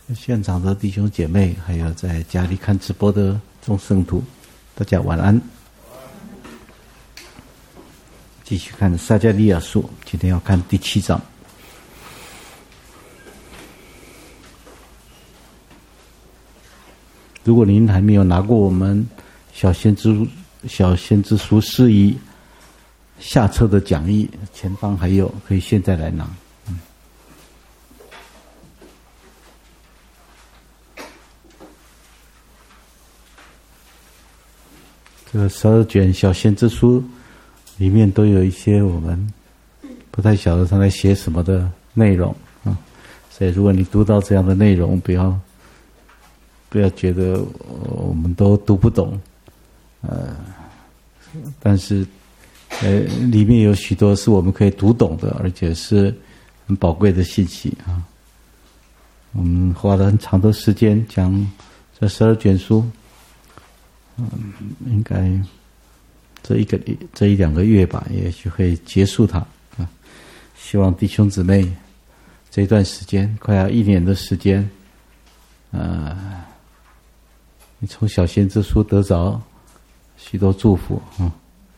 现场的弟兄姐妹，还有在家里看直播的众圣徒，大家晚安。继续看撒迦利亚书，今天要看第7章。如果您还没有拿过我们小先知书释义下册的讲义，前方还有，可以现在来拿。这个12卷小先知书里面都有一些我们不太晓得他在写什么的内容啊，所以如果你读到这样的内容，不要觉得我们都读不懂，但是里面有许多是我们可以读懂的，而且是很宝贵的信息啊。我们花了很长的时间讲这12卷书。应该这一两个月吧，也许会结束它啊。希望弟兄姊妹这一段时间，快要1年的时间，你从小先知书得着许多祝福啊。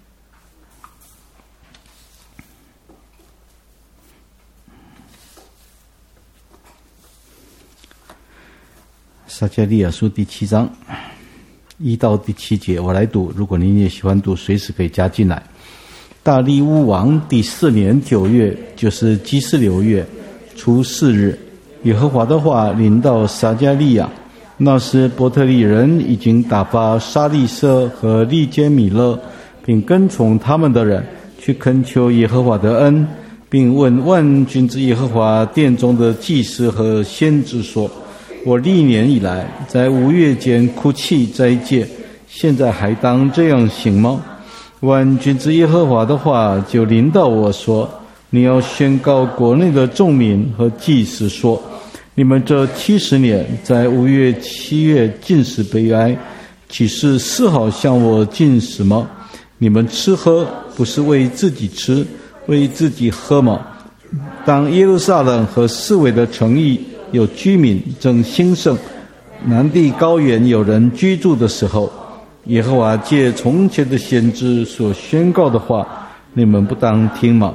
撒迦利亚书第7章。1到第7节，我来读。如果您也喜欢读，随时可以加进来。大利乌王第4年9月，就是基斯流月初4日，耶和华的话临到撒迦利亚。那时伯特利人已经打发沙利色和利坚米勒，并跟从他们的人去恳求耶和华的恩，并问万军之耶和华殿中的祭司和先知说：我历年以来在5月间哭泣斋戒，现在还当这样行吗？万军之耶和华的话就临到我说：你要宣告国内的众民和祭司说，你们这70年在5月7月禁食悲哀，岂是丝毫向我禁食吗？你们吃喝不是为自己吃，为自己喝吗？当耶路撒冷和四围的城邑有居民正兴盛，南地高原有人居住的时候，耶和华借从前的先知所宣告的话，你们不当听吗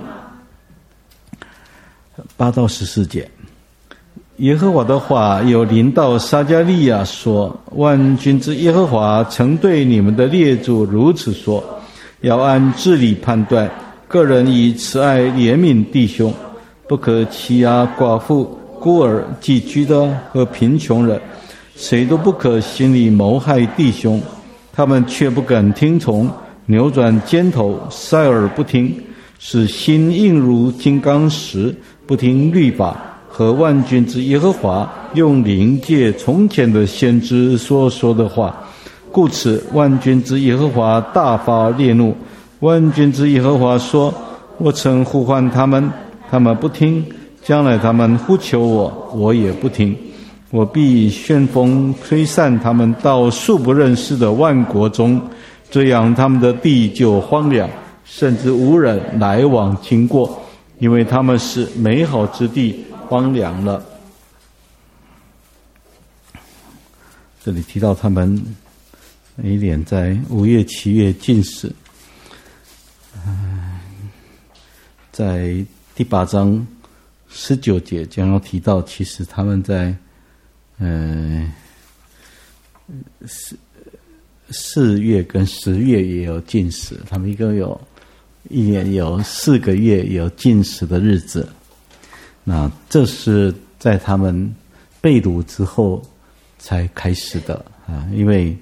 ？8到14节，耶和华的话又临到撒迦利亚说：万军之耶和华曾对你们的列祖如此说，要按治理判断，个人以慈爱怜悯弟兄，不可欺压寡妇、孤儿、寄居的和贫穷人，谁都不可心里谋害弟兄。他们却不肯听从，扭转肩头，塞耳不听，使心硬如金刚石，不听律法和万军之耶和华用灵界从前的先知所说的话。故此万军之耶和华大发烈怒。万军之耶和华说：我曾呼唤他们，他们不听，将来他们呼求我，我也不听。我必旋风吹散他们到素不认识的万国中，这样他们的地就荒凉，甚至无人来往经过，因为他们使美好之地荒凉了。这里提到他们每年在5月7月禁食，在第8章19节将要提到，其实他们在4月跟10月也有禁食，他们一共有1年有4个月有禁食的日子。那这是在他们被掳之后才开始的啊，因为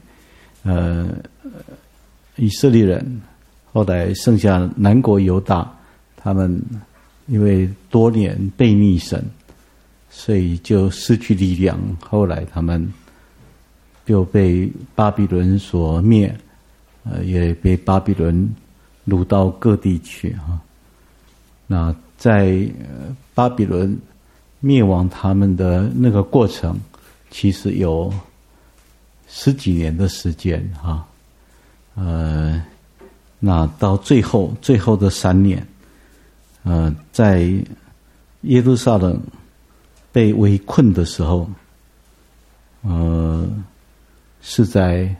以色列人后来剩下南国犹大，他们因为多年背逆神，所以就失去力量，后来他们就被巴比伦所灭，也被巴比伦掳到各地去哈。那在巴比伦灭亡他们的那个过程，其实有10几年的时间哈。那到最后的3年，在耶路撒冷被围困的时候， 是在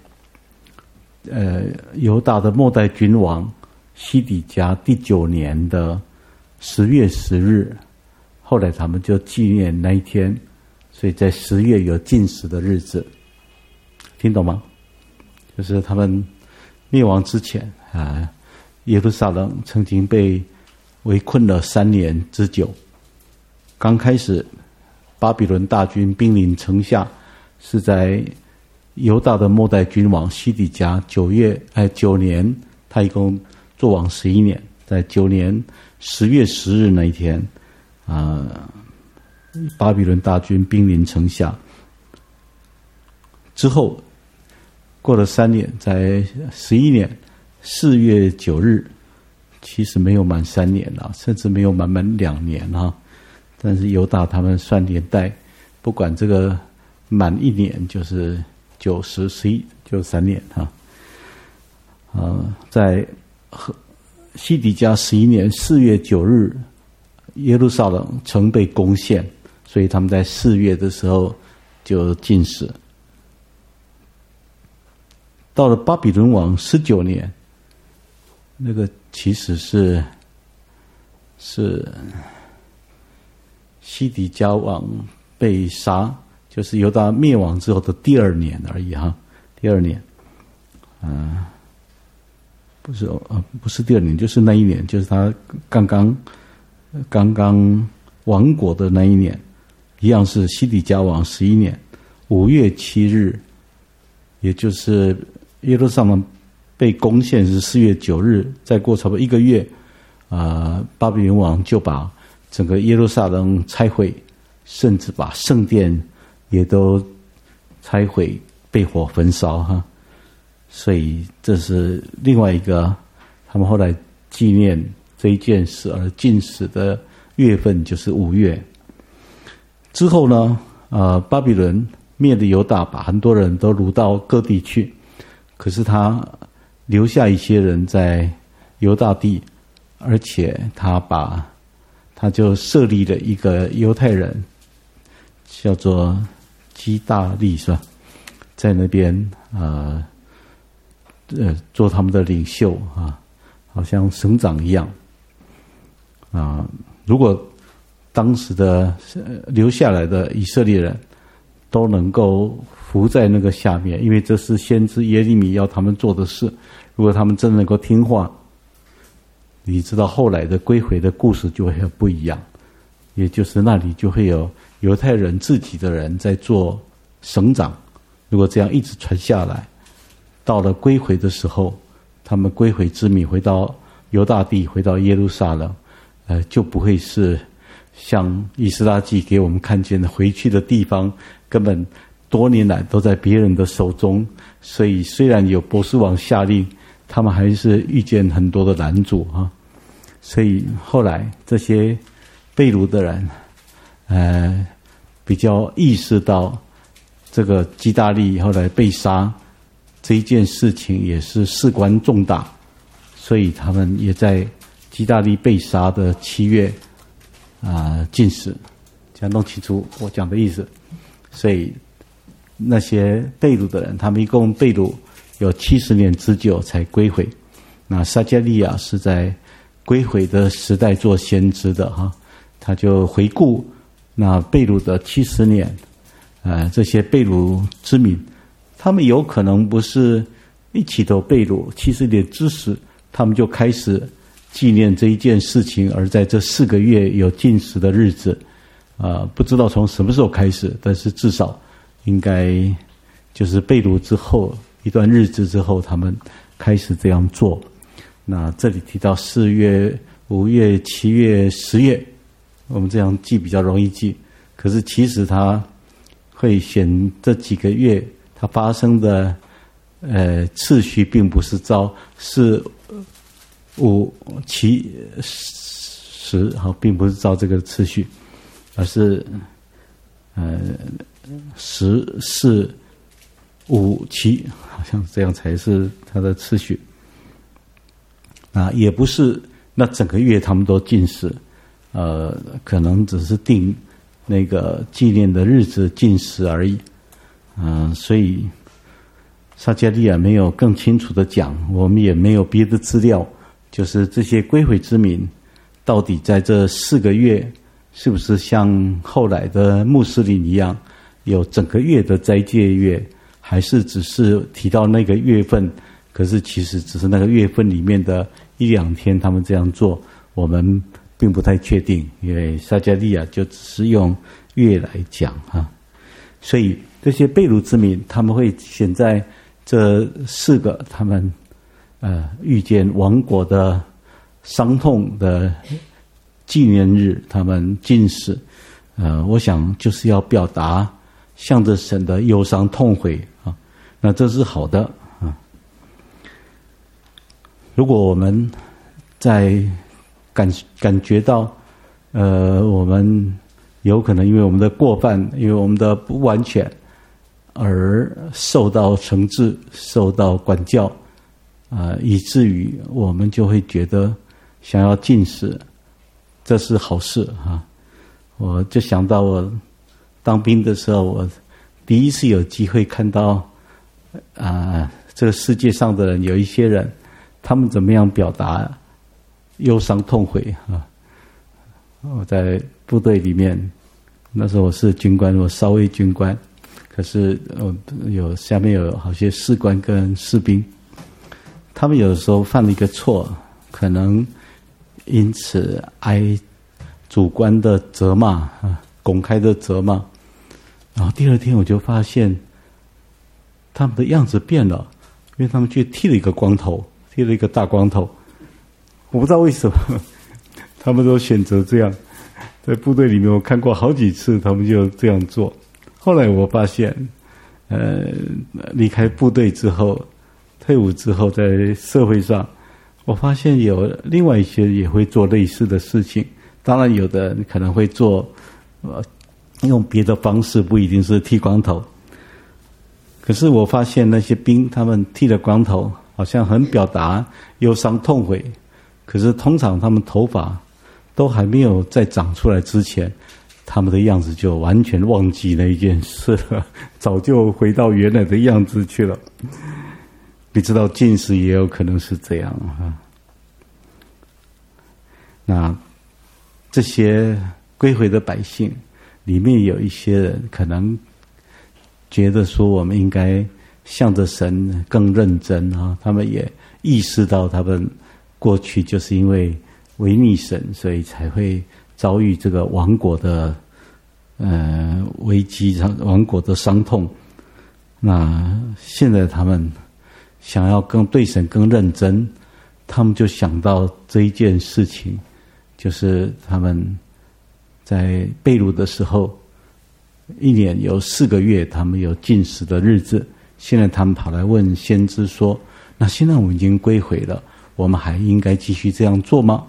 犹大的末代君王西底家第9年的10月10日，后来他们就纪念那一天，所以在10月有禁食的日子，听懂吗？就是他们灭亡之前耶路撒冷曾经被围困了3年之久。刚开始巴比伦大军兵临城下，是在犹大的末代君王西底家9年，他一共做王11年，在9年10月10日那一天巴比伦大军兵临城下之后，过了3年，在11年4月9日，其实没有满3年了，甚至没有满2年但是犹大他们算年代，不管这个满1年就是9、10、11，就3年在西底家11年4月9日，耶路撒冷城被攻陷，所以他们在4月的时候就禁食。到了巴比伦王19年，那个其实是西底家王被杀，就是犹大灭亡之后的第2年而已第2年，不是第2年，就是那一年，就是他刚刚亡国的那一年，一样是西底家王11年5月7日，也就是耶路撒冷被攻陷是4月9日，再过差不多1个月，巴比伦王就把整个耶路撒冷拆毁，甚至把圣殿也都拆毁，被火焚烧所以这是另外一个他们后来纪念这一件事而禁食的月份，就是5月。之后呢，巴比伦灭了犹大，把很多人都掳到各地去，可是他留下一些人在犹大地，而且他就设立了一个犹太人，叫做基大利，是吧？在那边做他们的领袖好像省长一样如果当时的留下来的以色列人都能够服在那个下面，因为这是先知耶利米要他们做的事，如果他们真能够听话，你知道后来的归回的故事就会很不一样，也就是那里就会有犹太人自己的人在做省长。如果这样一直传下来，到了归回的时候，他们归回之民回到犹大地，回到耶路撒冷，就不会是像以斯拉记给我们看见的回去的地方根本多年来都在别人的手中，所以虽然有波斯王下令，他们还是遇见很多的拦阻所以后来这些被掳的人比较意识到这个基大利后来被杀这一件事情也是事关重大，所以他们也在基大利被杀的7月禁食，这样弄清楚我讲的意思。所以那些被掳的人，他们一共被掳有70年之久才归回。那撒迦利亚是在归回的时代做先知的他就回顾那被掳的70年，这些被掳之民，他们有可能不是一起都被掳，70年之时他们就开始纪念这一件事情，而在这4个月有禁食的日子，不知道从什么时候开始，但是至少应该就是被掳之后一段日子之后，他们开始这样做。那这里提到4月、5月、7月、10月，我们这样记比较容易记，可是其实它会显这几个月它发生的次序并不是照4、5、7、10并不是照这个次序，而是10、4、5、7，好像这样才是它的次序。也不是那整个月他们都禁食，可能只是定那个纪念的日子禁食而已。 所以撒迦利亚没有更清楚的讲，我们也没有别的资料，就是这些归回之民到底在这4个月是不是像后来的穆斯林一样有整个月的斋戒月，还是只是提到那个月份，可是其实只是那个月份里面的1-2天他们这样做，我们并不太确定，因为撒迦利亚就只是用月来讲所以这些被掳之民他们会选在这4个他们遇见亡国的伤痛的纪念日，他们禁食，我想就是要表达向着神的忧伤痛悔那这是好的如果我们在感觉到我们有可能因为我们的过犯，因为我们的不完全而受到惩治，受到管教以至于我们就会觉得想要禁食，这是好事我就想到我当兵的时候，我第一次有机会看到这个世界上的人，有一些人他们怎么样表达忧伤痛悔我在部队里面，那时候我是军官，我稍微军官，可是下面有好些士官跟士兵，他们有的时候犯了一个错，可能因此挨主官的责骂公开的责骂，然后第2天我就发现他们的样子变了，因为他们去剃了一个光头，剃了一个大光头，我不知道为什么他们都选择这样，在部队里面我看过好几次他们就这样做。后来我发现离开部队之后，退伍之后，在社会上我发现有另外一些也会做类似的事情，当然有的人可能会做用别的方式，不一定是剃光头，可是我发现那些兵他们剃了光头好像很表达忧伤痛悔，可是通常他们头发都还没有再长出来之前，他们的样子就完全忘记那一件事了，早就回到原来的样子去了。你知道禁食也有可能是这样那这些归回的百姓里面有一些人可能觉得说我们应该向着神更认真他们也意识到他们过去就是因为违逆神，所以才会遭遇这个亡国的危机，亡国的伤痛。那现在他们想要更对神更认真，他们就想到这一件事情，就是他们在被掳的时候1年有4个月他们有禁食的日子，现在他们跑来问先知说，那现在我们已经归回了，我们还应该继续这样做吗？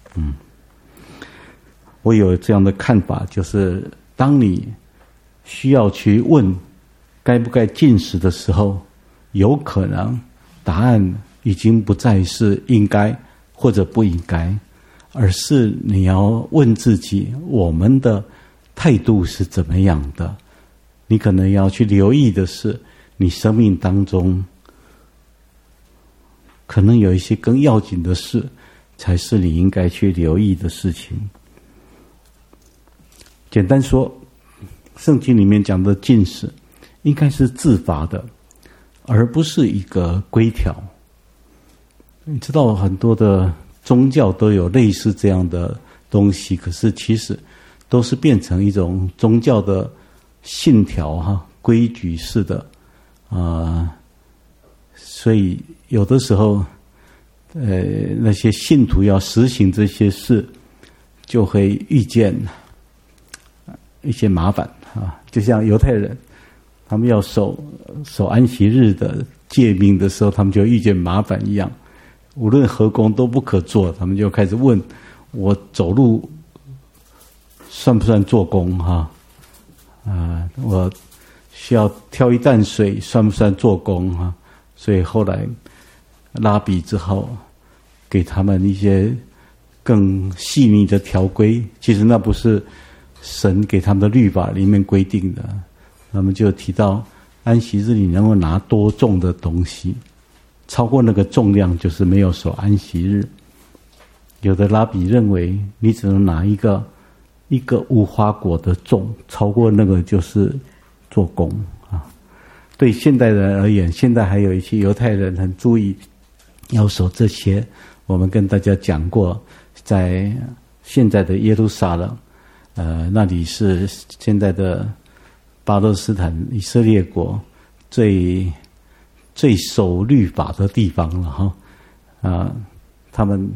我有这样的看法，就是当你需要去问该不该禁食的时候，有可能答案已经不再是应该或者不应该，而是你要问自己，我们的态度是怎么样的。你可能要去留意的是，你生命当中可能有一些更要紧的事，才是你应该去留意的事情。简单说，圣经里面讲的禁食应该是自发的，而不是一个规条。你知道很多的宗教都有类似这样的东西，可是其实都是变成一种宗教的信条规矩式的所以有的时候那些信徒要实行这些事，就会遇见一些麻烦就像犹太人他们要守安息日的诫命的时候，他们就遇见麻烦一样，无论何工都不可做，他们就开始问，我走路算不算做工我需要挑一担水算不算做工所以后来拉比之后给他们一些更细腻的条规，其实那不是神给他们的律法里面规定的，他们就提到安息日你能够拿多重的东西，超过那个重量就是没有守安息日。有的拉比认为你只能拿一个无花果的重，超过那个就是做工啊。对现代人而言，现在还有一些犹太人很注意要守这些。我们跟大家讲过，在现在的耶路撒冷，那里是现在的巴勒斯坦以色列国最守律法的地方了哈。他们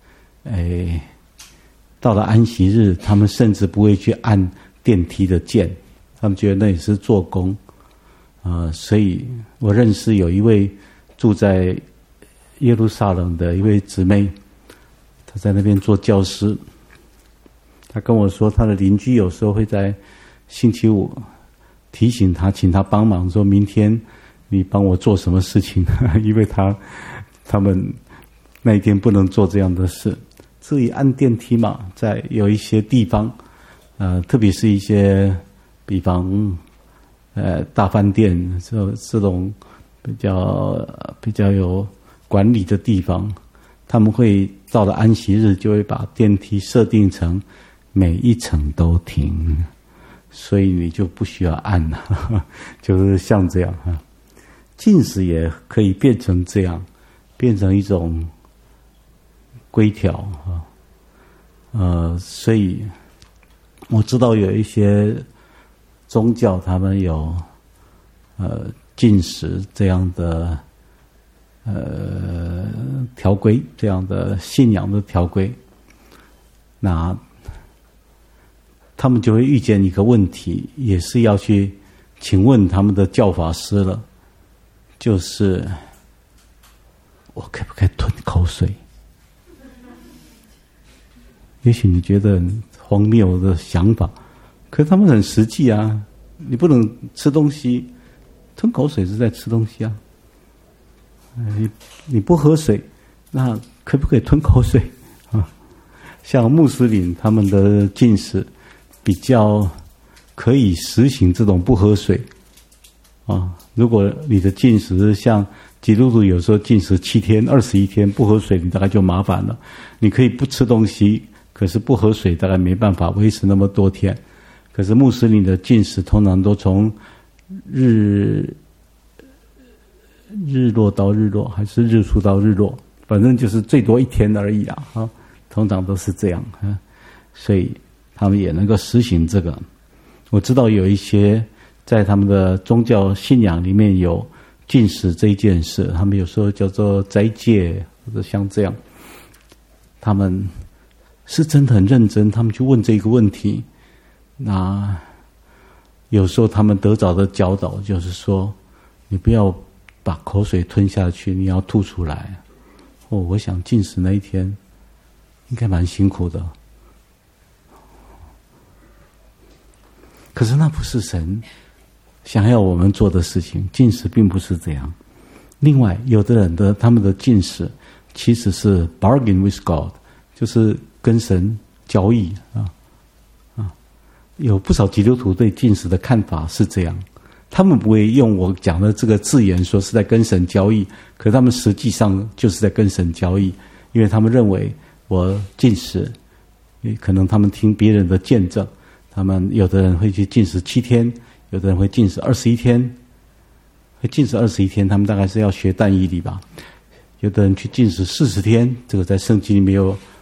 到了安息日，他们甚至不会去按电梯的键，他们觉得那也是做工所以我认识有一位住在耶路撒冷的一位姊妹，她在那边做教师。她跟我说，她的邻居有时候会在星期五提醒她，请她帮忙，说明天你帮我做什么事情因为他们那一天不能做这样的事。至于按电梯嘛，在有一些地方特别是一些比方大饭店这种比较有管理的地方，他们会到了安息日就会把电梯设定成每一层都停，所以你就不需要按了就是像这样禁食也可以变成这样，变成一种规条所以我知道有一些宗教他们有禁食这样的条规，这样的信仰的条规。那他们就会遇见一个问题，也是要去请问他们的教法师了，就是我可不可以吞口水？也许你觉得很荒谬的想法，可是他们很实际啊。你不能吃东西，吞口水是在吃东西啊。你不喝水，那可不可以吞口水啊？像穆斯林他们的禁食比较可以实行这种不喝水啊。如果你的禁食像基督徒有时候禁食7天、21天不喝水，你大概就麻烦了。你可以不吃东西，可是不喝水大概没办法维持那么多天。可是穆斯林的禁食通常都从日落到日落，还是日出到日落，反正就是最多1天而已啊。通常都是这样所以他们也能够实行这个。我知道有一些在他们的宗教信仰里面有禁食这一件事，他们有时候叫做斋戒，或者像这样，他们是真的很认真，他们去问这个问题。那有时候他们得着的教导就是说，你不要把口水吞下去，你要吐出来。我想禁食那一天应该蛮辛苦的，可是那不是神想要我们做的事情，禁食并不是这样。另外有的人他们的禁食其实是 bargain with God， 就是跟神交易有不少基督徒对禁食的看法是这样，他们不会用我讲的这个字眼说是在跟神交易，可他们实际上就是在跟神交易，因为他们认为我禁食，可能他们听别人的见证，他们有的人会去禁食7天，有的人会禁食21天，会禁食21天，他们大概是要学但以理吧。有的人去禁食40天，这个在圣经里面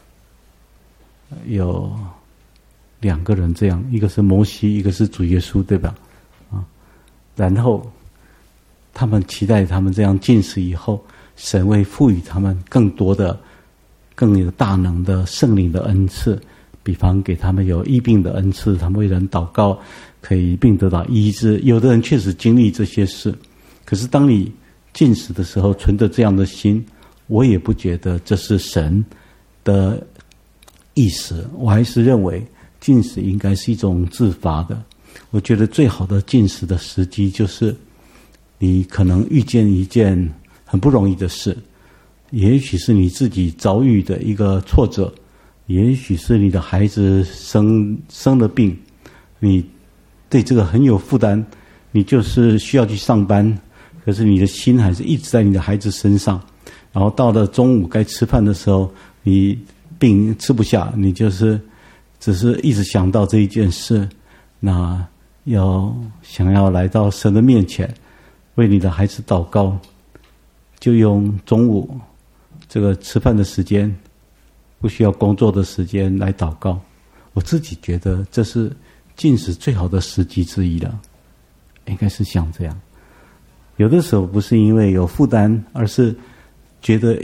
有2个人这样，一个是摩西，一个是主耶稣，对吧？然后他们期待他们这样禁食以后，神会赋予他们更多的、更有大能的圣灵的恩赐，比方给他们有医病的恩赐，他们为人祷告，可以病得到医治。有的人确实经历这些事，可是当你禁食的时候，存着这样的心，我也不觉得这是神的意思。我还是认为禁食应该是一种自发的。我觉得最好的禁食的时机就是你可能遇见一件很不容易的事，也许是你自己遭遇的一个挫折，也许是你的孩子生了病，你对这个很有负担， 你就是需要去上班，可是你的心还是一直在你的孩子身上。然后到了中午该吃饭的时候，你病吃不下，你就是只是一直想到这一件事，那想要来到神的面前，为你的孩子祷告，就用中午这个吃饭的时间，不需要工作的时间来祷告。我自己觉得这是禁食最好的时机之一了，应该是像这样。有的时候不是因为有负担，而是觉得，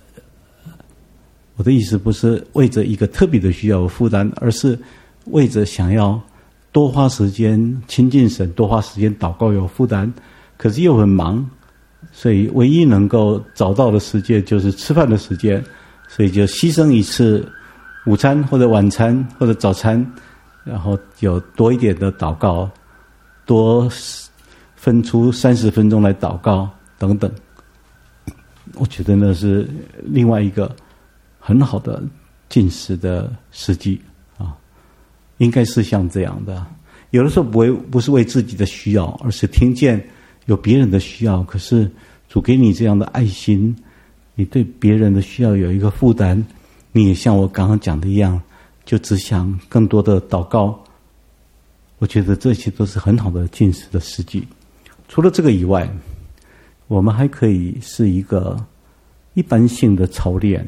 我的意思不是为着一个特别的需要有负担，而是为着想要多花时间亲近神，多花时间祷告有负担，可是又很忙，所以唯一能够找到的时间就是吃饭的时间，所以就牺牲一次午餐或者晚餐或者早餐，然后有多一点的祷告，多分出30分钟来祷告等等。我觉得那是另外一个很好的禁食的时机啊，应该是像这样的。有的时候不是为自己的需要，而是听见有别人的需要，可是主给你这样的爱心，你对别人的需要有一个负担，你也像我刚刚讲的一样，就只想更多的祷告。我觉得这些都是很好的禁食的时机。除了这个以外，我们还可以是一个一般性的操练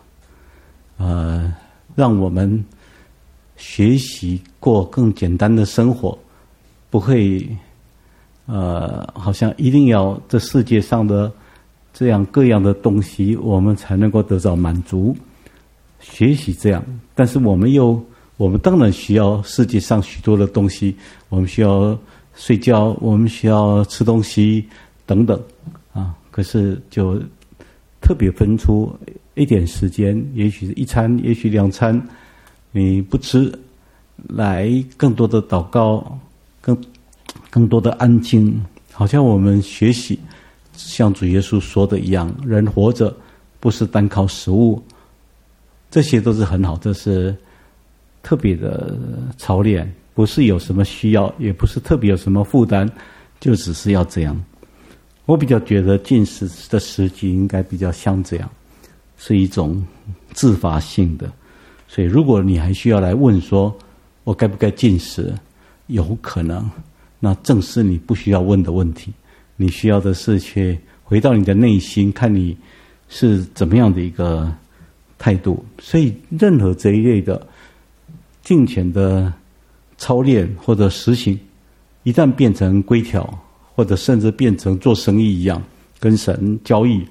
让我们学习过更简单的生活，不会好像一定要这世界上的这样各样的东西我们才能够得到满足，学习这样。但是我们当然需要世界上许多的东西，我们需要睡觉，我们需要吃东西等等可是就特别分出一点时间，也许是一餐，也许2餐，你不吃，来更多的祷告，更多的安静。好像我们学习像主耶稣说的一样，人活着不是单靠食物，这些都是很好，这是特别的操练，不是有什么需要，也不是特别有什么负担，就只是要这样。我比较觉得禁食的时机应该比较像这样，是一种自发性的。所以如果你还需要来问说我该不该禁食，有可能那正是你不需要问的问题，你需要的是去回到你的内心，看你是怎么样的一个态度。所以任何这一类的敬虔的操练或者实行，一旦变成规条，或者甚至变成做生意一样跟神交易，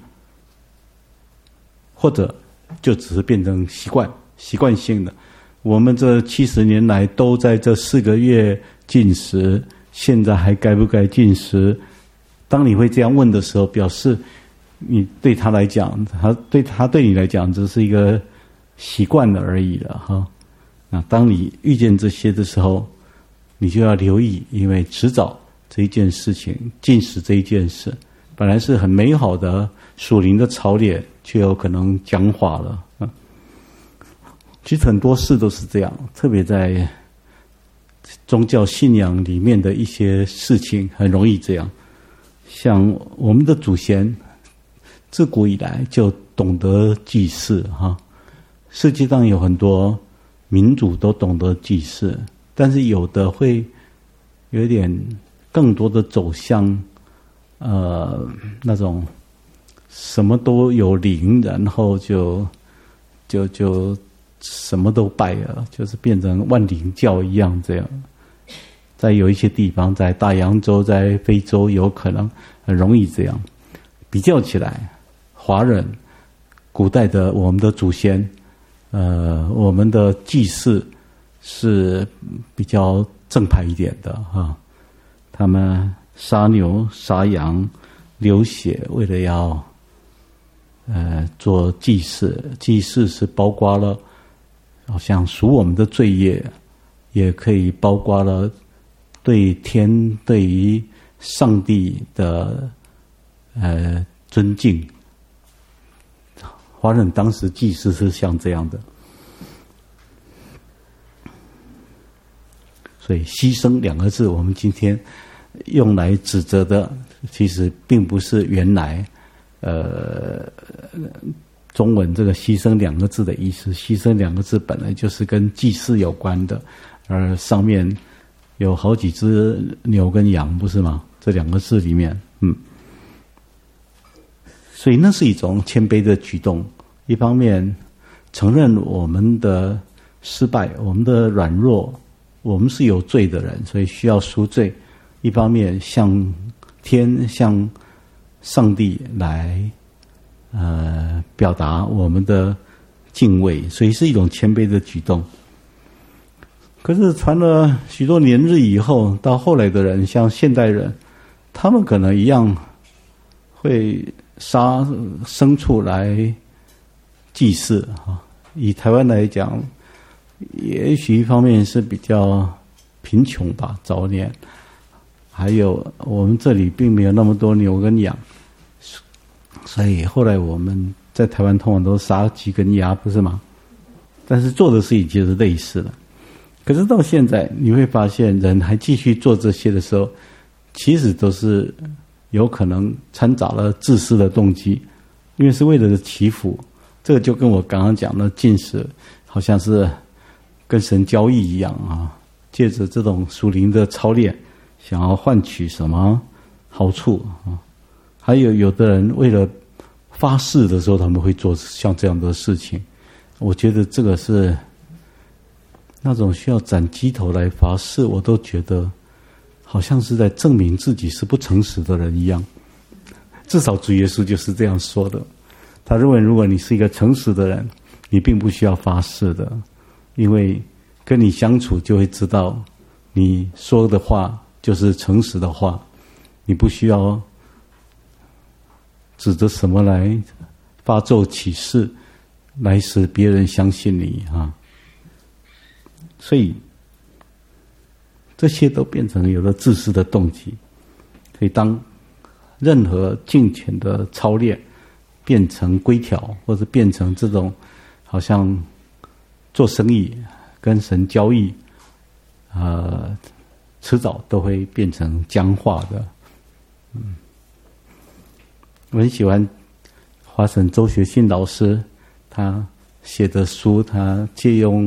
或者就只是变成习惯性的。我们这70年来都在这4个月禁食，现在还该不该禁食？当你会这样问的时候，表示你对他来讲，他对你来讲只是一个习惯了而已了哈。那当你遇见这些的时候，你就要留意，因为迟早这一件事情，禁食这一件事，本来是很美好的属灵的操练，却有可能僵化了。其实很多事都是这样，特别在宗教信仰里面的一些事情，很容易这样。像我们的祖先自古以来就懂得祭祀哈，世界上有很多民族都懂得祭祀，但是有的会有点更多的走向那种什么都有灵，然后就什么都拜了，就是变成万灵教一样这样。在有一些地方，在大洋洲，在非洲，有可能很容易这样。比较起来，华人古代的我们的祖先，我们的祭祀是比较正派一点的哈。他们杀牛杀羊流血，为了要做祭祀。祭祀是包括了好像赎我们的罪业，也可以包括了对于上帝的尊敬。华人当时祭祀是像这样的，所以牺牲2个字，我们今天用来指责的，其实并不是原来中文这个牺牲两个字的意思。牺牲两个字本来就是跟祭祀有关的，而上面有好几只牛跟羊，不是吗？这两个字里面，所以那是一种谦卑的举动。一方面承认我们的失败，我们的软弱，我们是有罪的人，所以需要赎罪。一方面向天、向上帝来表达我们的敬畏，所以是一种谦卑的举动。可是传了许多年日以后，到后来的人，像现代人，他们可能一样会杀牲畜来祭祀啊。以台湾来讲，也许一方面是比较贫穷吧，早年，还有我们这里并没有那么多牛跟羊，所以后来我们在台湾通常都杀鸡跟鸭，不是吗？但是做的事情就是类似的。可是到现在你会发现，人还继续做这些的时候，其实都是有可能掺杂了自私的动机，因为是为了祈福。这个就跟我刚刚讲的禁食好像是跟神交易一样啊，借着这种属灵的操练想要换取什么好处啊。还有的人为了发誓的时候，他们会做像这样的事情。我觉得这个是那种需要斩鸡头来发誓，我都觉得好像是在证明自己是不诚实的人一样。至少主耶稣就是这样说的。他认为如果你是一个诚实的人，你并不需要发誓的，因为跟你相处就会知道你说的话就是诚实的话，你不需要指着什么来发咒起誓来使别人相信你啊。所以这些都变成有了自私的动机。所以当任何敬虔的操练变成规条，或者变成这种好像做生意跟神交易，迟早都会变成僵化的。我很喜欢华神周学信老师他写的书，他借用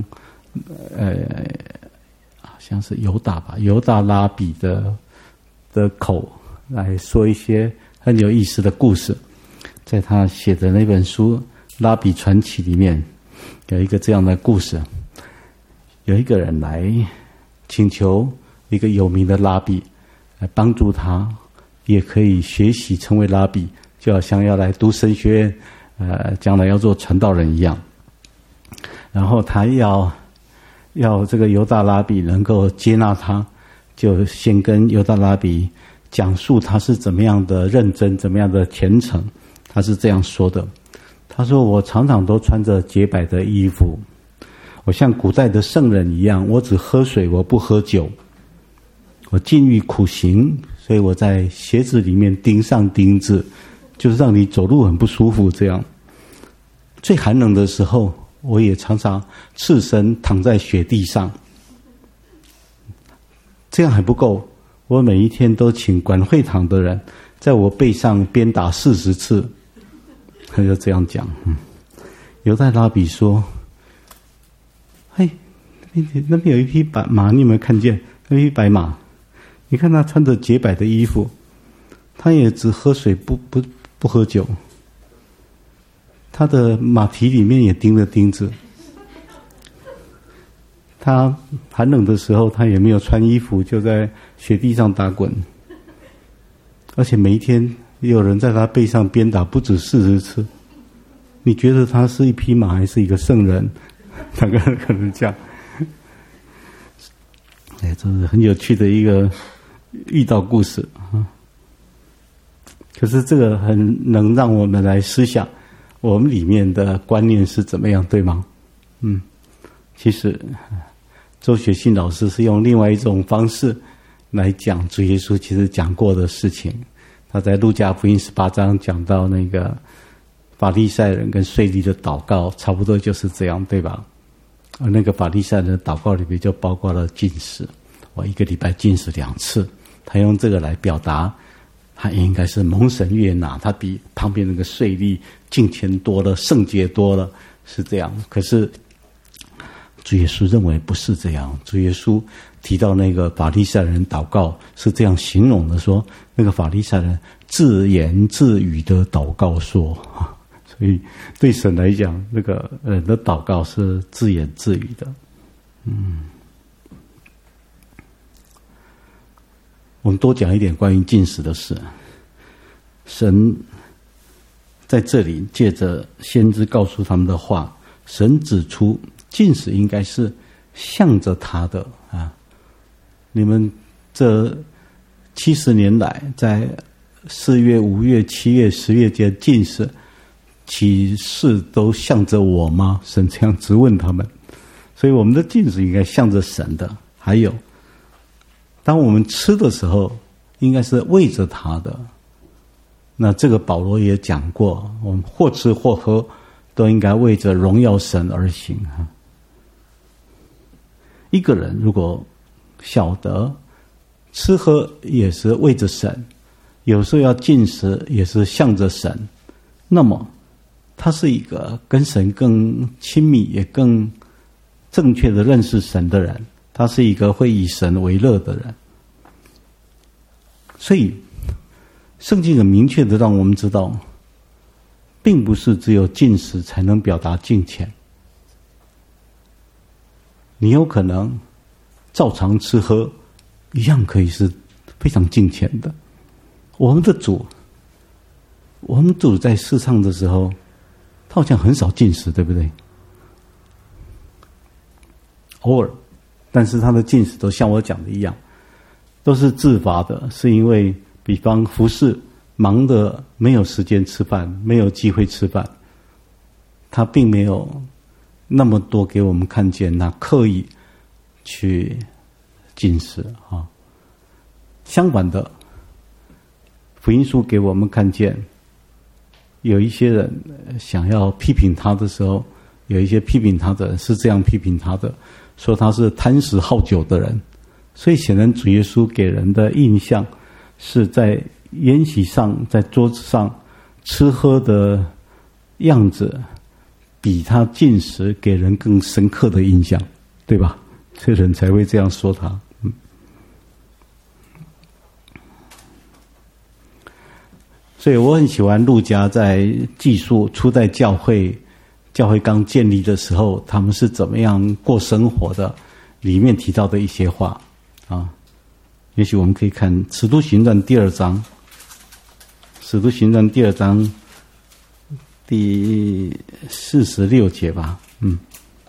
好像是犹大拉比的口来说一些很有意思的故事。在他写的那本书《拉比传奇》里面有一个这样的故事，有一个人来请求一个有名的拉比来帮助他，也可以学习成为拉比，就好像要来读神学院，将来要做传道人一样。然后他要这个犹大拉比能够接纳他，就先跟犹大拉比讲述他是怎么样的认真，怎么样的虔诚。他是这样说的，他说：我常常都穿着洁白的衣服，我像古代的圣人一样，我只喝水，我不喝酒。我禁欲苦行，所以我在鞋子里面钉上钉子，就是让你走路很不舒服这样。最寒冷的时候，我也常常赤身躺在雪地上。这样还不够，我每一天都请管会堂的人在我背上鞭打40次。他就这样讲。犹大拉比说：嘿，那边有一匹白马，你有没有看见？那匹白马，你看他穿着洁白的衣服，他也只喝水不喝酒，他的马蹄里面也钉了钉子，他寒冷的时候他也没有穿衣服，就在雪地上打滚，而且每一天也有人在他背上鞭打不止40次。你觉得他是一匹马还是一个圣人？两个人可能这样。这是很有趣的一个遇到故事啊。可是这个很能让我们来思想我们里面的观念是怎么样，对吗？其实周学信老师是用另外一种方式来讲主耶稣其实讲过的事情。他在路加福音18章讲到那个法利赛人跟税吏的祷告，差不多就是这样，对吧？而那个法利赛人的祷告里面就包括了禁食，我1个礼拜禁食2次， 他用这个来表达，他应该是蒙神悦纳，他比旁边那个税吏敬虔多了，圣洁多了，是这样。可是主耶稣认为不是这样。主耶稣提到那个法利赛人祷告是这样形容的，说那个法利赛人自言自语的祷告说，所以对神来讲，那个人的祷告是自言自语的。我们多讲一点关于禁食的事。神在这里借着先知告诉他们的话，神指出禁食应该是向着他的啊。你们这70年来，在4月、5月、7月、10月间禁食，岂是都向着我吗？神这样质问他们。所以我们的禁食应该向着神的。还有，当我们吃的时候，应该是为着他的。那这个保罗也讲过，我们或吃或喝，都应该为着荣耀神而行。一个人如果晓得吃喝也是为着神，有时候要禁食也是向着神，那么他是一个跟神更亲密也更正确的认识神的人，他是一个会以神为乐的人。所以圣经很明确的让我们知道，并不是只有禁食才能表达敬虔。你有可能照常吃喝，一样可以是非常敬虔的。我们的主在世上的时候，他好像很少禁食，对不对？偶尔，但是他的禁食都像我讲的一样，都是自发的，是因为比方服侍忙得没有时间吃饭，没有机会吃饭，他并没有那么多给我们看见他刻意去禁食啊。相反的，福音书给我们看见，有一些人想要批评他的时候，有一些批评他的人是这样批评他的，说他是贪食好酒的人。所以显然主耶稣给人的印象是在筵席上，在桌子上吃喝的样子，比他禁食给人更深刻的印象，对吧？这人才会这样说他。所以我很喜欢路加在记述初代教会刚建立的时候，他们是怎么样过生活的，里面提到的一些话啊。也许我们可以看《使徒行传》第2章，《使徒行传》第2章第46节吧。《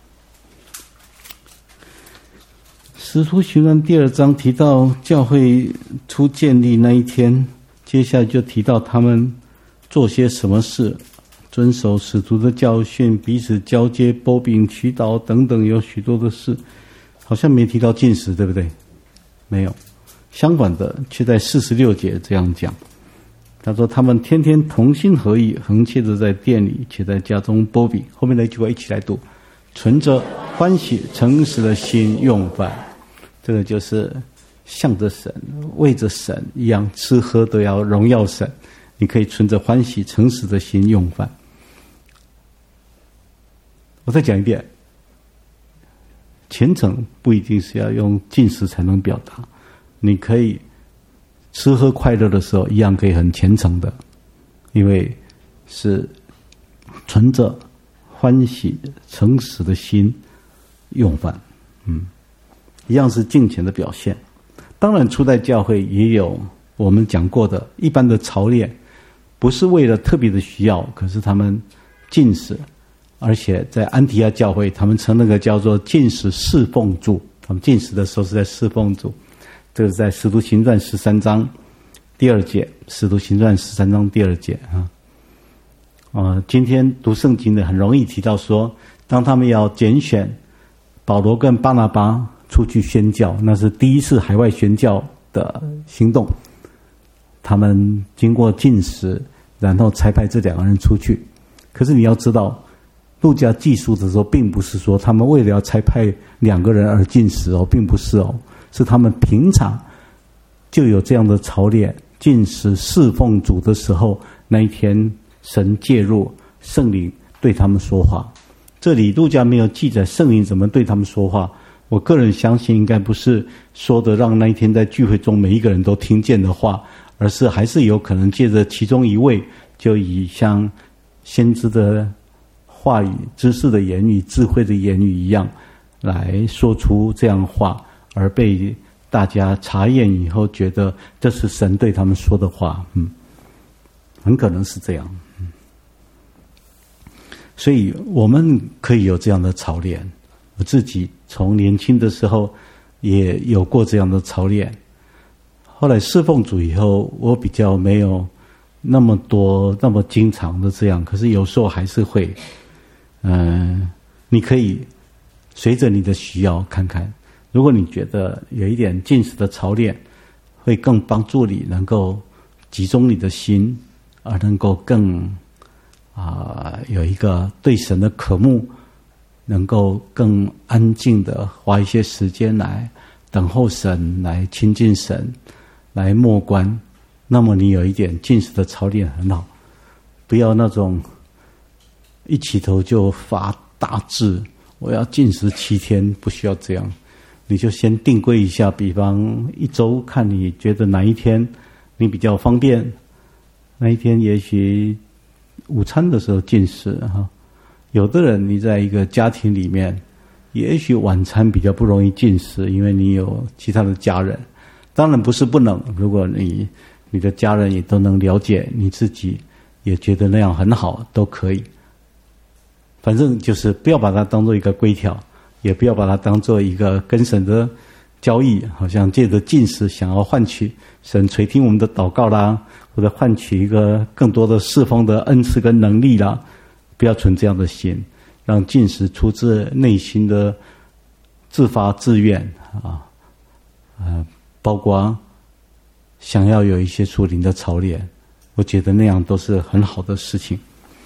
使徒行传》第2章提到教会初建立那一天，接下来就提到他们做些什么事，遵守使徒的教训，彼此交接，擘饼祈祷等等，有许多的事，好像没提到禁食，对不对？没有。相反的，却在46节这样讲，他说他们天天同心合意，恒切的在店里，且在家中擘饼。后面那句话一起来读：存着欢喜诚实的心用饭。这个就是向着神，为着神一样，吃喝都要荣耀神。你可以存着欢喜诚实的心用饭。我再讲一遍，虔诚不一定是要用禁食才能表达，你可以吃喝快乐的时候一样可以很虔诚的，因为是存着欢喜诚实的心用饭，一样是敬虔的表现。当然初代教会也有我们讲过的一般的操练，不是为了特别的需要，可是他们禁食，而且在安提阿教会他们称那个叫做禁食侍奉主，他们禁食的时候是在侍奉主。这个是在使徒行传13章第2节，使徒行传13章第2节今天读圣经的很容易提到说，当他们要拣选保罗跟巴拿巴出去宣教，那是第一次海外宣教的行动，他们经过禁食，然后差派这2个人出去。可是你要知道，路加记述的时候并不是说他们为了要差派2个人而禁食并不是是他们平常就有这样的操练，禁食侍奉主的时候，那一天神介入，圣灵对他们说话。这里路加没有记载圣灵怎么对他们说话，我个人相信应该不是说的让那一天在聚会中每一个人都听见的话，而是还是有可能借着其中一位，就以像先知的话语、知识的言语、智慧的言语一样来说出这样话，而被大家查验以后觉得这是神对他们说的话。很可能是这样。所以我们可以有这样的操练，我自己从年轻的时候也有过这样的操练。后来侍奉主以后，我比较没有那么多那么经常的这样，可是有时候还是会。你可以随着你的需要看看，如果你觉得有一点禁食的操练会更帮助你能够集中你的心，而能够更有一个对神的渴慕，能够更安静的花一些时间来等候神，来亲近神，来默观，那么你有一点禁食的操练很好。不要那种一起头就发大志，我要禁食7天，不需要这样。你就先定规一下，比方一周，看你觉得哪一天你比较方便，那一天也许午餐的时候禁食哈。有的人你在一个家庭里面，也许晚餐比较不容易禁食，因为你有其他的家人。当然不是不能，如果你的家人也都能了解，你自己也觉得那样很好，都可以。反正就是不要把它当做一个规条，也不要把它当做一个跟神的交易，好像借着禁食想要换取神垂听我们的祷告啦，或者换取一个更多的侍奉的恩赐跟能力啦。不要存这样的心，让禁食出自内心的自发自愿包括想要有一些属灵的操练，我觉得那样都是很好的事情。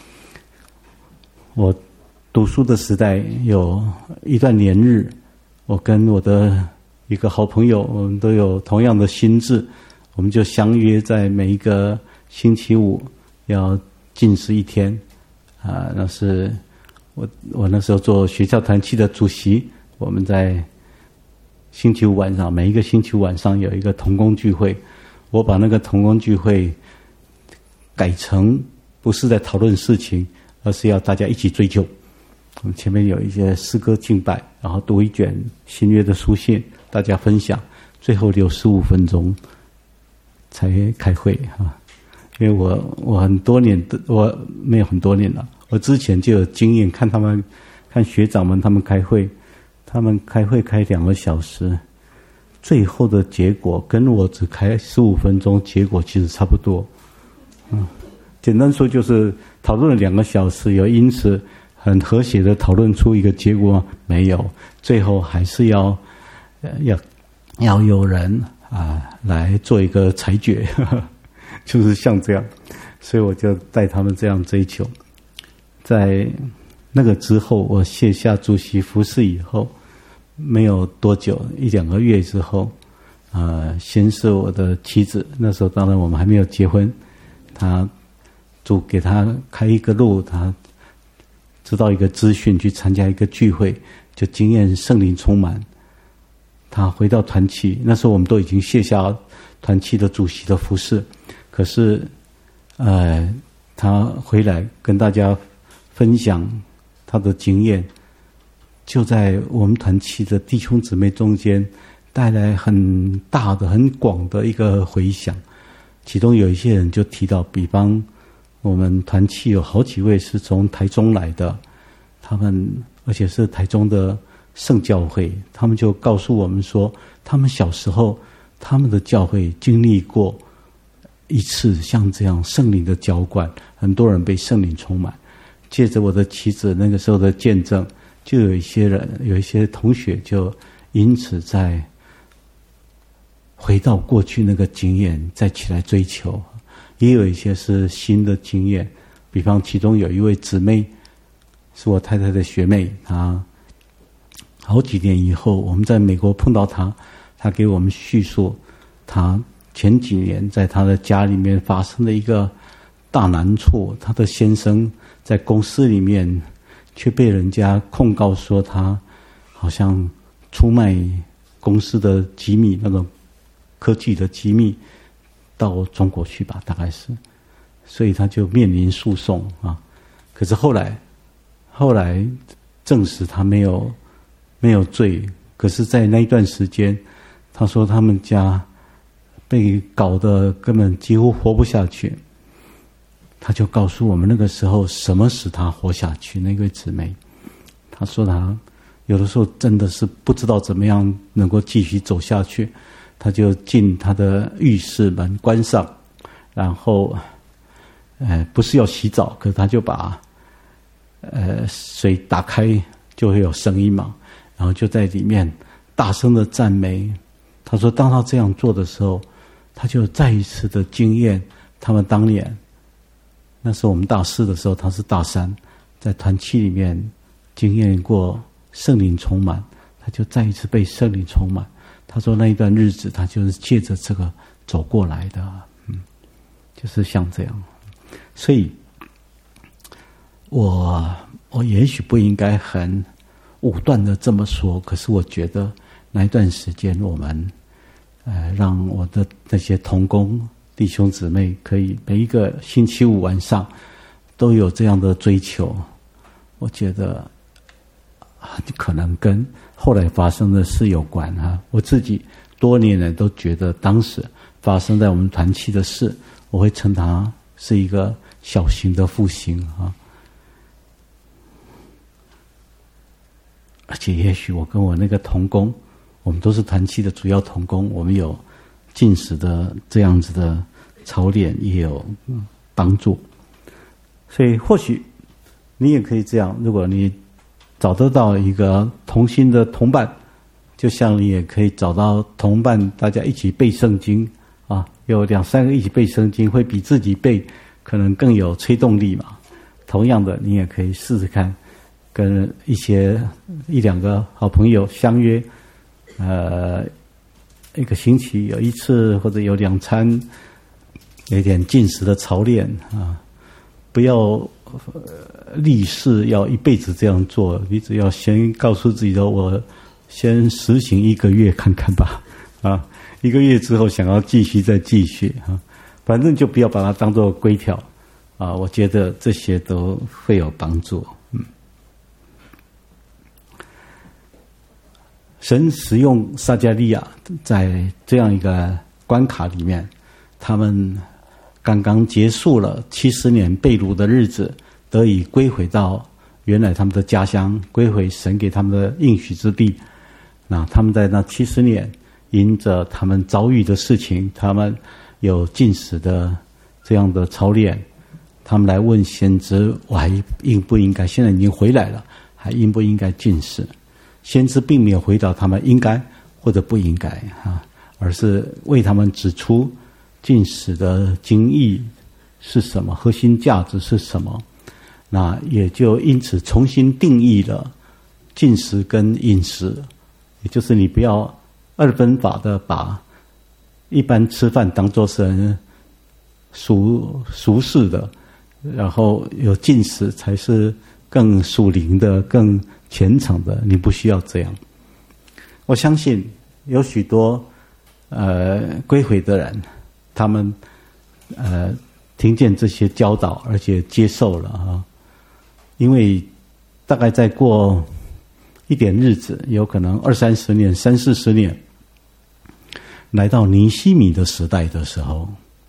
我读书的时代有一段年日，我跟我的一个好朋友，我们都有同样的心志，我们就相约在每一个星期五要禁食1天。那是我那时候做学校团契的主席，我们在星期五晚上，每一个星期五晚上有一个同工聚会。我把那个同工聚会改成不是在讨论事情，而是要大家一起追求。我们前面有一些诗歌敬拜，然后读一卷新约的书信，大家分享，最后留15分钟才开会因为我很多年的，我没有很多年了，我之前就有经验，看学长们他们开会开2个小时，最后的结果跟我只开15分钟，结果其实差不多。简单说就是讨论了2个小时，有因此很和谐的讨论出一个结果吗？没有，最后还是要有人来做一个裁决。就是像这样，所以我就带他们这样追求。在那个之后，我卸下主席服侍以后，没有多久，1-2个月之后，先是我的妻子，那时候当然我们还没有结婚，主给他开一个路，他知道一个资讯，去参加一个聚会，就经验圣灵充满。他回到团契，那时候我们都已经卸下团契的主席的服侍。可是，他回来跟大家分享他的经验，就在我们团契的弟兄姊妹中间带来很大的、很广的一个回响。其中有一些人就提到，比方我们团契有好几位是从台中来的，他们而且是台中的圣教会，他们就告诉我们说，他们小时候他们的教会经历过一次像这样圣灵的浇灌，很多人被圣灵充满。借着我的妻子那个时候的见证，就有一些同学就因此在回到过去那个经验，再起来追求。也有一些是新的经验，比方其中有一位姊妹是我太太的学妹，她好几年以后我们在美国碰到她，她给我们叙述她前几年在他的家里面发生了一个大难处，他的先生在公司里面却被人家控告说他好像出卖公司的机密，那种科技的机密到中国去吧，大概是，所以他就面临诉讼啊。可是后来证实他没有罪，可是在那一段时间，他说他们家被搞得根本几乎活不下去。他就告诉我们那个时候什么使他活下去。那位姊妹，他说他有的时候真的是不知道怎么样能够继续走下去，他就进他的浴室门关上，然后不是要洗澡，可是他就把水打开就会有声音嘛，然后就在里面大声的赞美。他说当他这样做的时候，他就再一次的经验他们当年，那时候我们大4的时候，他是大3，在团契里面经验过圣灵充满，他就再一次被圣灵充满。他说那一段日子他就是借着这个走过来的，就是像这样。所以我也许不应该很武断的这么说，可是我觉得那一段时间我们让我的那些同工弟兄姊妹可以每一个星期五晚上都有这样的追求，我觉得可能跟后来发生的事有关啊。我自己多年来都觉得当时发生在我们团契的事，我会称它是一个小型的复兴啊。而且也许我跟我那个同工，我们都是团契的主要同工，我们有进食的这样子的操练也有帮助。所以或许你也可以这样，如果你找得到一个同心的同伴，就像你也可以找到同伴，大家一起背圣经啊，有2-3个一起背圣经，会比自己背可能更有催动力嘛。同样的，你也可以试试看，跟1-2个好朋友相约，一个星期有1次或者有2餐，有一点进食的操练啊，不要立誓要一辈子这样做，你只要先告诉自己说，我先实行1个月看看吧，啊，1个月之后想要继续再继续啊，反正就不要把它当作规条啊，我觉得这些都会有帮助。神使用撒迦利亚在这样一个关卡里面，他们刚刚结束了70年被掳的日子，得以归回到原来他们的家乡，归回神给他们的应许之地。那他们在那70年，因着他们遭遇的事情，他们有禁食的这样的操练，他们来问先知，我还应不应该，现在已经回来了，还应不应该禁食？先知并没有回答他们应该或者不应该啊，而是为他们指出禁食的精义是什么，核心价值是什么。那也就因此重新定义了禁食跟饮食，也就是你不要2分法的把一般吃饭当作是俗世的，然后有禁食才是更属灵的、更虔诚的，你不需要这样。我相信有许多归回的人，他们听见这些教导，而且接受了啊。因为大概再过一点日子，有可能20-30年、30-40年，来到尼希米的时代的时候，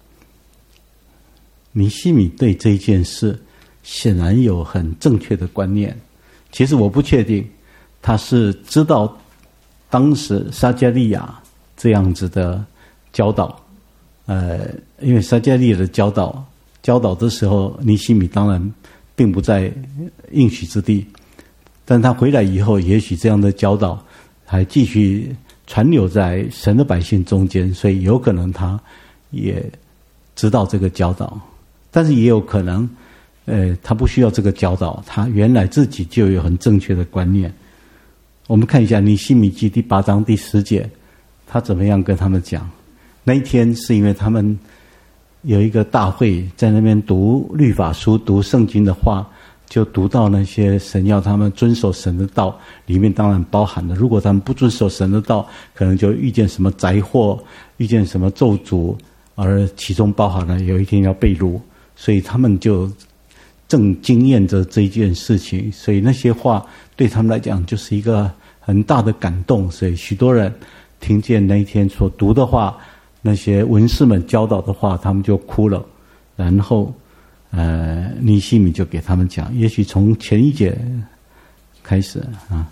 尼希米对这件事显然有很正确的观念。其实我不确定他是知道当时撒迦利亚这样子的教导，因为撒迦利亚的教导的时候，尼希米当然并不在应许之地，但他回来以后，也许这样的教导还继续传流在神的百姓中间，所以有可能他也知道这个教导，但是也有可能他不需要这个教导，他原来自己就有很正确的观念。我们看一下尼希米记第8章第10节，他怎么样跟他们讲？ 那一天是因为他们有一个大会，在那边读律法书、读圣经的话，就读到那些神要他们遵守神的道，里面当然包含了，如果他们不遵守神的道，可能就遇见什么灾祸，遇见什么咒诅，而其中包含了有一天要被掳，所以他们就正经验着这一件事情，所以那些话对他们来讲就是一个很大的感动，所以许多人听见那一天所读的话，那些文士们教导的话，他们就哭了。然后尼希米就给他们讲，也许从前一节开始啊，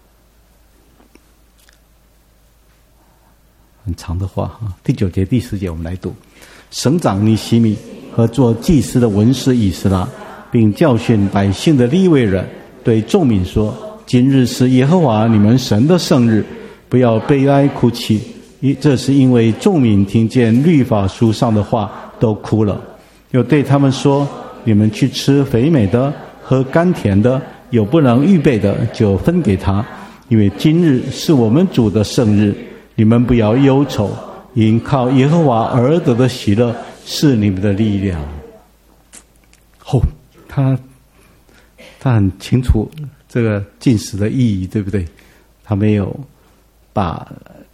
很长的话啊，第9节、第10节我们来读。省长尼希米和做祭司的文士以斯拉，并教训百姓的利未人，对众民说：今日是耶和华你们神的圣日，不要悲哀哭泣。这是因为众民听见律法书上的话都哭了。又对他们说：你们去吃肥美的，喝甘甜的，有不能预备的就分给他，因为今日是我们主的圣日。你们不要忧愁，因靠耶和华而得的喜乐是你们的力量。他很清楚这个禁食的意义，对不对？他没有把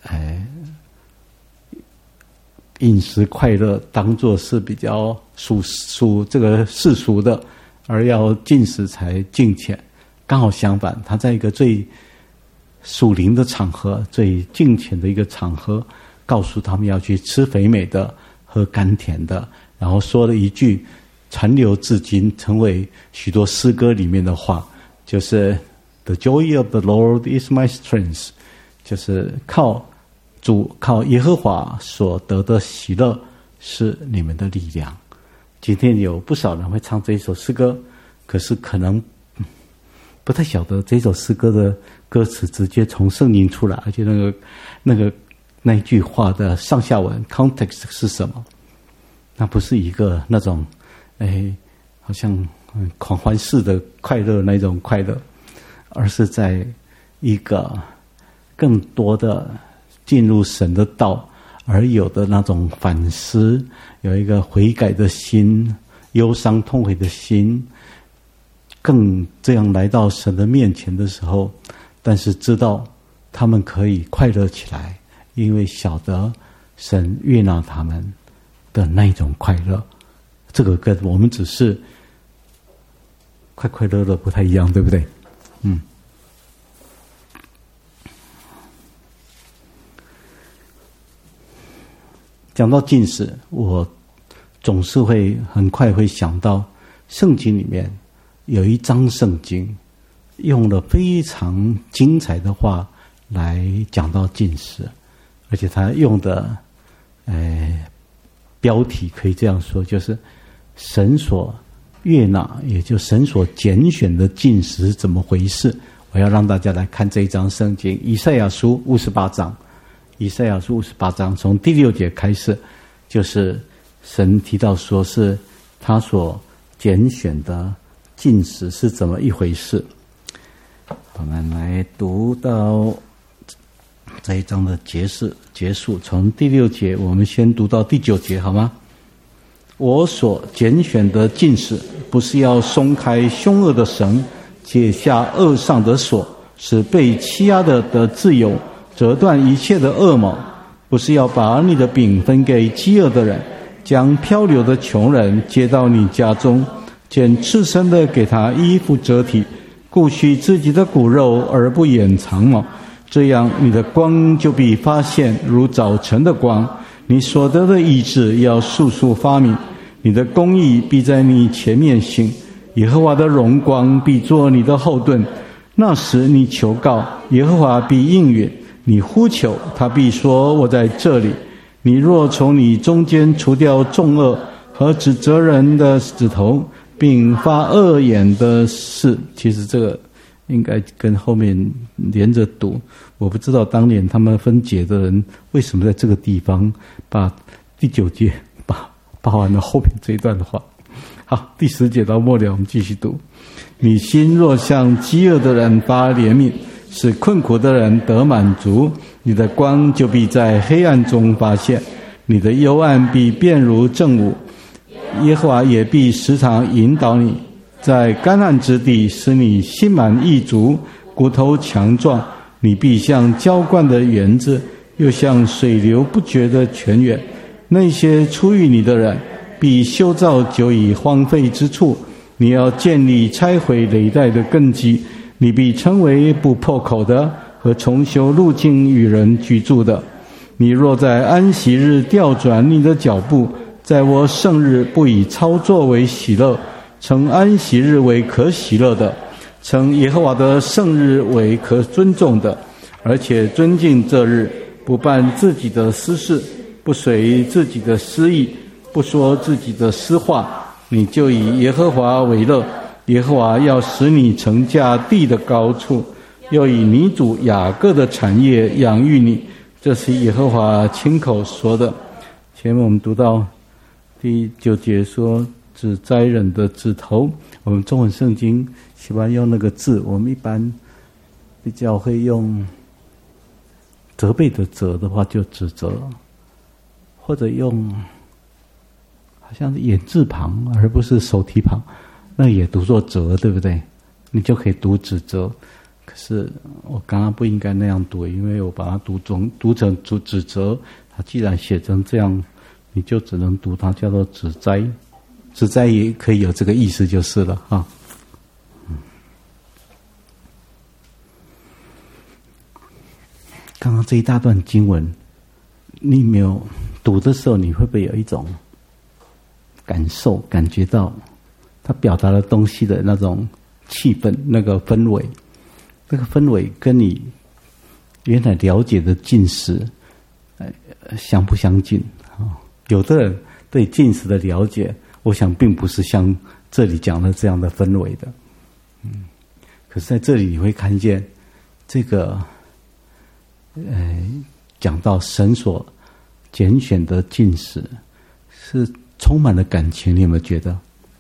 饮食快乐当作是比较属这个世俗的，而要禁食才敬虔。刚好相反，他在一个最属灵的场合，最敬虔的一个场合，告诉他们要去吃肥美的，喝甘甜的，然后说了一句传流至今，成为许多诗歌里面的话，就是 The joy of the Lord is my strength， 就是靠耶和华所得的喜乐是你们的力量。今天有不少人会唱这一首诗歌，可是可能不太晓得这首诗歌的歌词直接从圣经出来，而且那一句话的上下文 context 是什么？那不是一个那种好像狂欢式的快乐那种快乐，而是在一个更多的进入神的道而有的那种反思，有一个悔改的心，忧伤痛悔的心，更这样来到神的面前的时候，但是知道他们可以快乐起来，因为晓得神悦纳他们的那一种快乐。这个跟我们只是快快乐乐不太一样，对不对？讲到禁食，我总是会很快会想到圣经里面有一章圣经用了非常精彩的话来讲到禁食，而且他用的标题可以这样说，就是神所悦纳，也就神所拣选的禁食是怎么回事。我要让大家来看这一章圣经，以赛亚书58章。以赛亚书58章从第6节开始，就是神提到说是他所拣选的禁食是怎么一回事。我们来读到这一章的结束，从第6节我们先读到第9节好吗？我所拣选的禁食，不是要松开凶恶的绳，解下恶上的锁，使被欺压的得自由，折断一切的恶谋，不是要把你的饼分给饥饿的人，将漂流的穷人接到你家中，见赤身的给他衣服遮体，顾恤自己的骨肉而不掩藏嘛。这样你的光就必发现如早晨的光，你所得的医治要速速发明，你的公义必在你前面行，耶和华的荣光必作你的后盾。那时你求告，耶和华必应允，你呼求，他必说我在这里。你若从你中间除掉众恶和指责人的指头，并发恶言的事，其实这个应该跟后面连着读。我不知道当年他们分解的人为什么在这个地方把第9节包含了后面这一段的话。好，第10节到末了我们继续读。你心若向饥饿的人发怜悯，使困苦的人得满足，你的光就必在黑暗中发现， 你的幽暗必变如正午，耶和华也必时常引导你，在干旱之地使你心满意足，骨头强壮。你必像浇灌的园子，又像水流不绝的泉源。那些出于你的人必修造久已荒废之处，你要建立拆毁累代的根基。你必成为不破口的，和重修路径与人居住的。你若在安息日调转你的脚步，在我圣日不以操作为喜乐，称安息日为可喜乐的，称耶和华的圣日为可尊重的，而且尊敬这日，不办自己的私事，不随自己的私意，不说自己的私话，你就以耶和华为乐。耶和华要使你乘驾地的高处，又以你主雅各的产业养育你，这是耶和华亲口说的。前面我们读到第9节说指摘人的指头，我们中文圣经喜欢用那个字，我们一般比较会用责备的责的话就指责，或者用好像是言字旁而不是手提旁，那也读作责，对不对？你就可以读指责。可是我刚刚不应该那样读，因为我把它读成指责，它既然写成这样，你就只能读它叫做指摘。指摘也可以有这个意思就是了哈。刚刚这一大段经文，你没有读的时候，你会不会有一种感受，感觉到他表达的东西的那种气氛，那个氛围，那个氛围跟你原来了解的进食相不相近？有的人对进食的了解，我想并不是像这里讲的这样的氛围的。可是在这里你会看见这个讲到神所拣选的进食是充满了感情，你有没有觉得？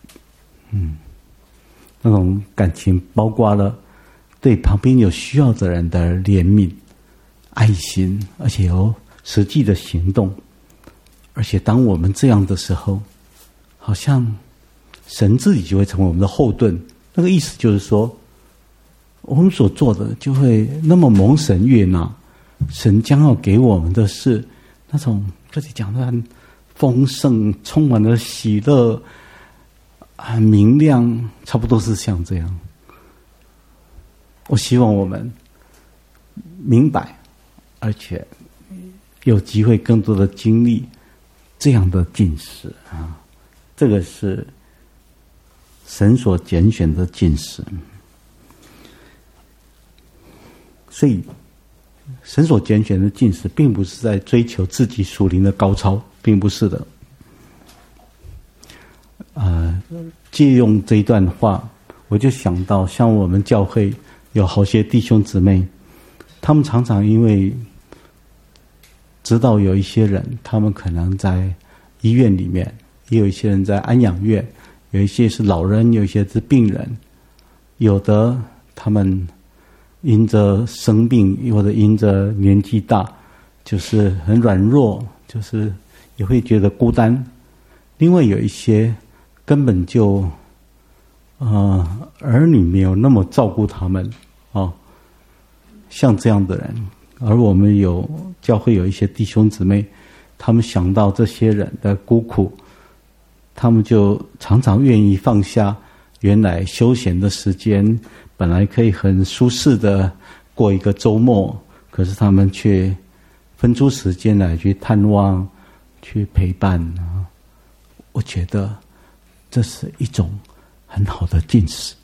那种感情包括了对旁边有需要的人的怜悯、爱心，而且有实际的行动。而且当我们这样的时候，好像神自己就会成为我们的后盾。那个意思就是说，我们所做的就会那么蒙神悦纳。神将要给我们的是那种这里讲的很丰盛，充满了喜乐，很明亮，差不多是像这样。我希望我们明白，而且有机会更多的经历这样的进食啊，这个是神所拣选的进食。所以神所拣选的进食并不是在追求自己属灵的高超，并不是的。借用这一段话，我就想到像我们教会有好些弟兄姊妹，他们常常因为知道有一些人，他们可能在医院里面，也有一些人在安养院，有一些是老人，有一些是病人，有的他们因着生病或者因着年纪大，就是很软弱，就是也会觉得孤单。另外有一些根本就儿女没有那么照顾他们像这样的人。而我们有教会有一些弟兄姊妹，他们想到这些人的孤苦，他们就常常愿意放下原来休闲的时间，本来可以很舒适的过一个周末，可是他们却分出时间来去探望，去陪伴。我觉得这是一种很好的进食。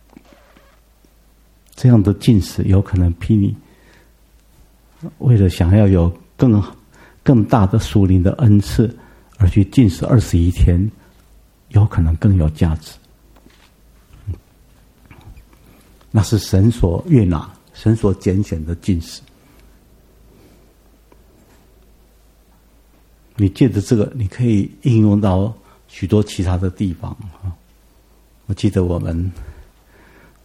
这样的进食有可能比你为了想要有更大的属灵的恩赐而去进食21天，有可能更有价值。那是神所悦纳、神所拣选的进食。你借着这个，你可以应用到许多其他的地方。我记得我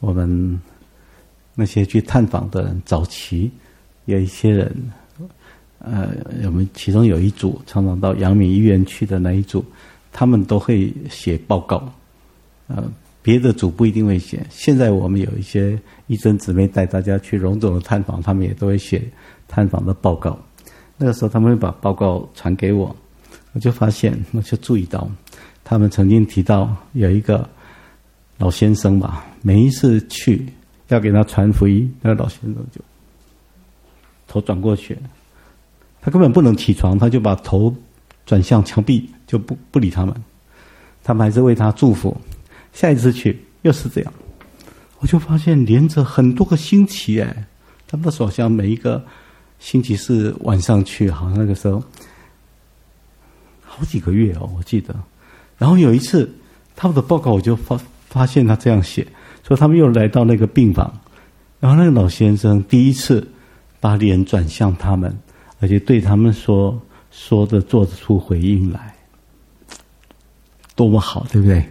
们那些去探访的人，早期有一些人我们其中有一组常常到阳明医院去的那一组，他们都会写报告，别的组不一定会写。现在我们有一些医生姊妹带大家去荣总的探访，他们也都会写探访的报告。那个时候他们会把报告传给我，我就发现，我就注意到，他们曾经提到有一个老先生吧，每一次去要给他传福音，那个老先生就头转过去，他根本不能起床，他就把头转向墙壁，就不理他们。他们还是为他祝福。下一次去又是这样，我就发现连着很多个星期，他们那时候好像每一个星期四晚上去，好像那个时候好几个月我记得。然后有一次他们的报告我就发现他这样写，说他们又来到那个病房，然后那个老先生第一次把脸转向他们，而且对他们说的做出回应来，多么好，对不对？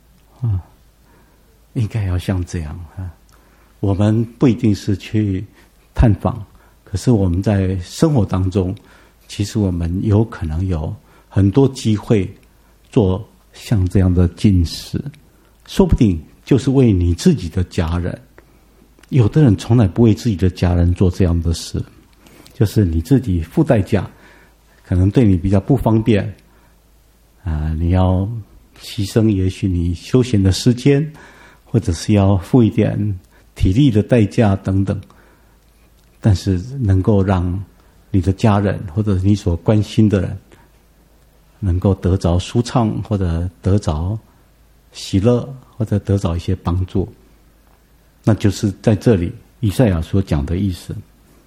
应该要像这样我们不一定是去探访，可是我们在生活当中，其实我们有可能有很多机会做像这样的进食，说不定就是为你自己的家人。有的人从来不为自己的家人做这样的事，就是你自己付代价，可能对你比较不方便你要牺牲也许你休闲的时间，或者是要付一点体力的代价等等，但是能够让你的家人或者你所关心的人能够得着舒畅，或者得着喜乐，或者得着一些帮助，那就是在这里以赛亚所讲的意思。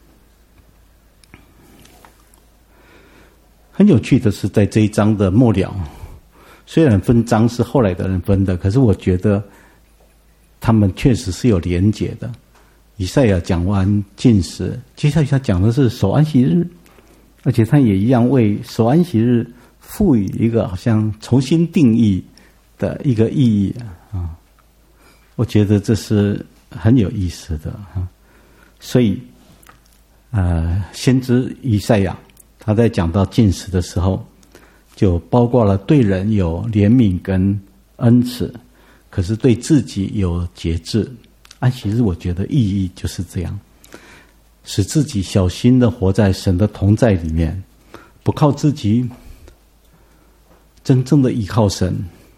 很有趣的是，在这一章的末了，虽然分章是后来的人分的，可是我觉得他们确实是有连结的。以赛亚讲完禁食，接下来他讲的是守安息日，而且他也一样为守安息日赋予一个好像重新定义的一个意义我觉得这是很有意思的所以先知以赛亚他在讲到禁食的时候，就包括了对人有怜悯跟恩慈，可是对自己有节制。安息日我觉得意义就是这样，使自己小心的活在神的同在里面，不靠自己，真正的依靠神，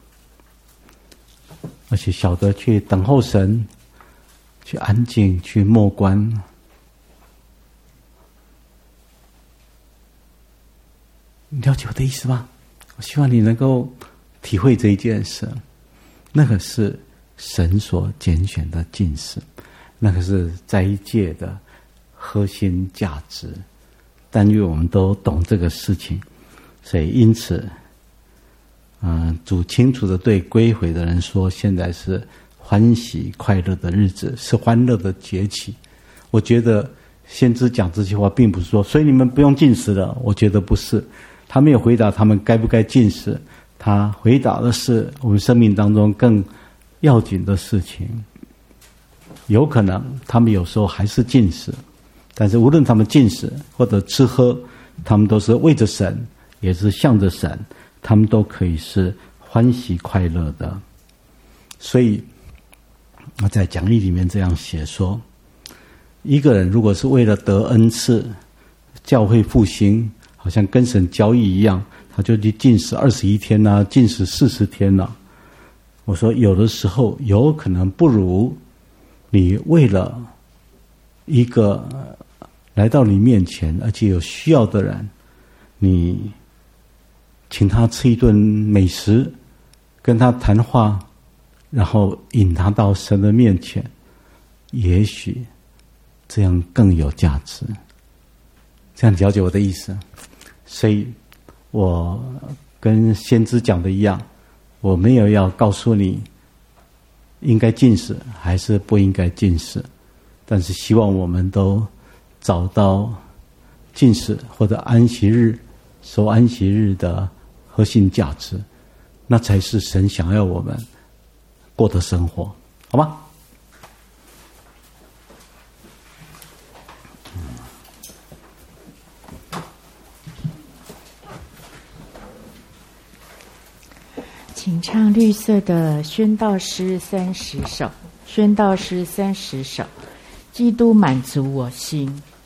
而且晓得去等候神，去安静，去默观。你了解我的意思吗？我希望你能够体会这一件事。那个是神所拣选的禁食，那个是斋戒的核心价值。但愿我们都懂这个事情，所以因此主清楚地对归回的人说，现在是欢喜快乐的日子，是欢乐的节期。我觉得先知讲这句话并不是说所以你们不用禁食了，我觉得不是。他没有回答他们该不该禁食，他回答的是我们生命当中更要紧的事情。有可能他们有时候还是禁食，但是无论他们禁食或者吃喝，他们都是为着神，也是向着神，他们都可以是欢喜快乐的。所以我在讲义里面这样写说，一个人如果是为了得恩赐，教会复兴，好像跟神交易一样，他就去禁食21天啊，禁食40天啊。我说有的时候有可能不如你为了一个来到你面前而且有需要的人，你请他吃一顿美食，跟他谈话，然后引他到神的面前，也许这样更有价值。这样了解我的意思？所以我跟先知讲的一样，我没有要告诉你应该禁食还是不应该禁食，但是希望我们都找到禁食或者安息日、守安息日的核心价值，那才是神想要我们过的生活，好吗？ 请唱绿色的宣道诗30首。宣道诗30首，基督满足我心。